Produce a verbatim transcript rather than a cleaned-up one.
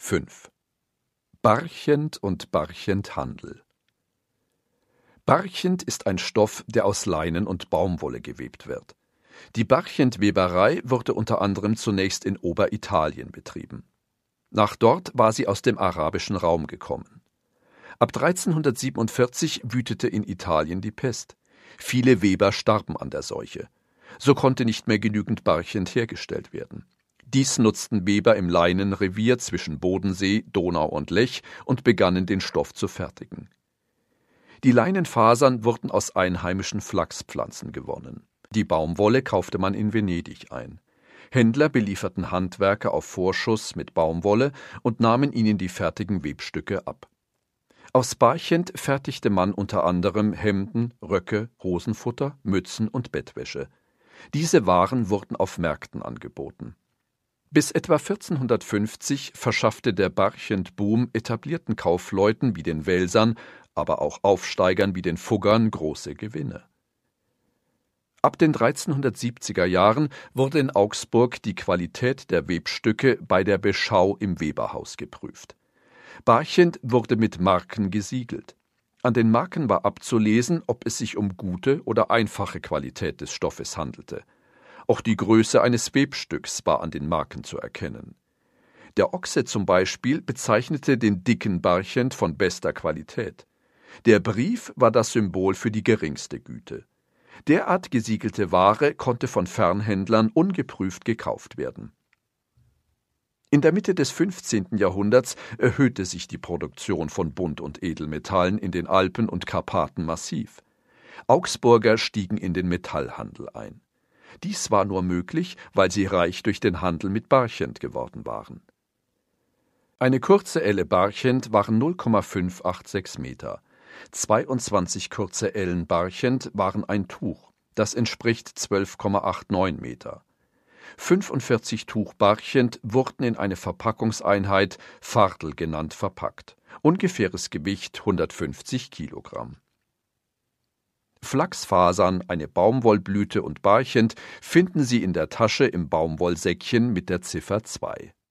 fünf. Barchent und Barchenthandel. Barchent ist ein Stoff, der aus Leinen und Baumwolle gewebt wird. Die Barchentweberei wurde unter anderem zunächst in Oberitalien betrieben. Nach dort war sie aus dem arabischen Raum gekommen. Ab dreizehnhundertsiebenundvierzig wütete in Italien die Pest. Viele Weber starben an der Seuche. So konnte nicht mehr genügend Barchent hergestellt werden. Dies nutzten Weber im Leinenrevier zwischen Bodensee, Donau und Lech und begannen, den Stoff zu fertigen. Die Leinenfasern wurden aus einheimischen Flachspflanzen gewonnen. Die Baumwolle kaufte man in Venedig ein. Händler belieferten Handwerker auf Vorschuss mit Baumwolle und nahmen ihnen die fertigen Webstücke ab. Aus Barchent fertigte man unter anderem Hemden, Röcke, Hosenfutter, Mützen und Bettwäsche. Diese Waren wurden auf Märkten angeboten. Bis etwa vierzehnhundertfünfzig verschaffte der Barchent-Boom etablierten Kaufleuten wie den Welsern, aber auch Aufsteigern wie den Fuggern große Gewinne. Ab den dreizehnhundertsiebziger Jahren wurde in Augsburg die Qualität der Webstücke bei der Beschau im Weberhaus geprüft. Barchent wurde mit Marken gesiegelt. An den Marken war abzulesen, ob es sich um gute oder einfache Qualität des Stoffes handelte. Auch die Größe eines Webstücks war an den Marken zu erkennen. Der Ochse zum Beispiel bezeichnete den dicken Barchent von bester Qualität. Der Brief war das Symbol für die geringste Güte. Derart gesiegelte Ware konnte von Fernhändlern ungeprüft gekauft werden. In der Mitte des fünfzehnten Jahrhunderts erhöhte sich die Produktion von Bunt- und Edelmetallen in den Alpen und Karpaten massiv. Augsburger stiegen in den Metallhandel ein. Dies war nur möglich, weil sie reich durch den Handel mit Barchent geworden waren. Eine kurze Elle Barchent waren null Komma fünf acht sechs Meter. zweiundzwanzig kurze Ellen Barchent waren ein Tuch, das entspricht zwölf Komma neunundachtzig Meter. fünfundvierzig Tuch Barchent wurden in eine Verpackungseinheit, Fardel genannt, verpackt. Ungefähres Gewicht hundertfünfzig Kilogramm. Flachsfasern, eine Baumwollblüte und Barchent finden Sie in der Tasche im Baumwollsäckchen mit der Ziffer zwei.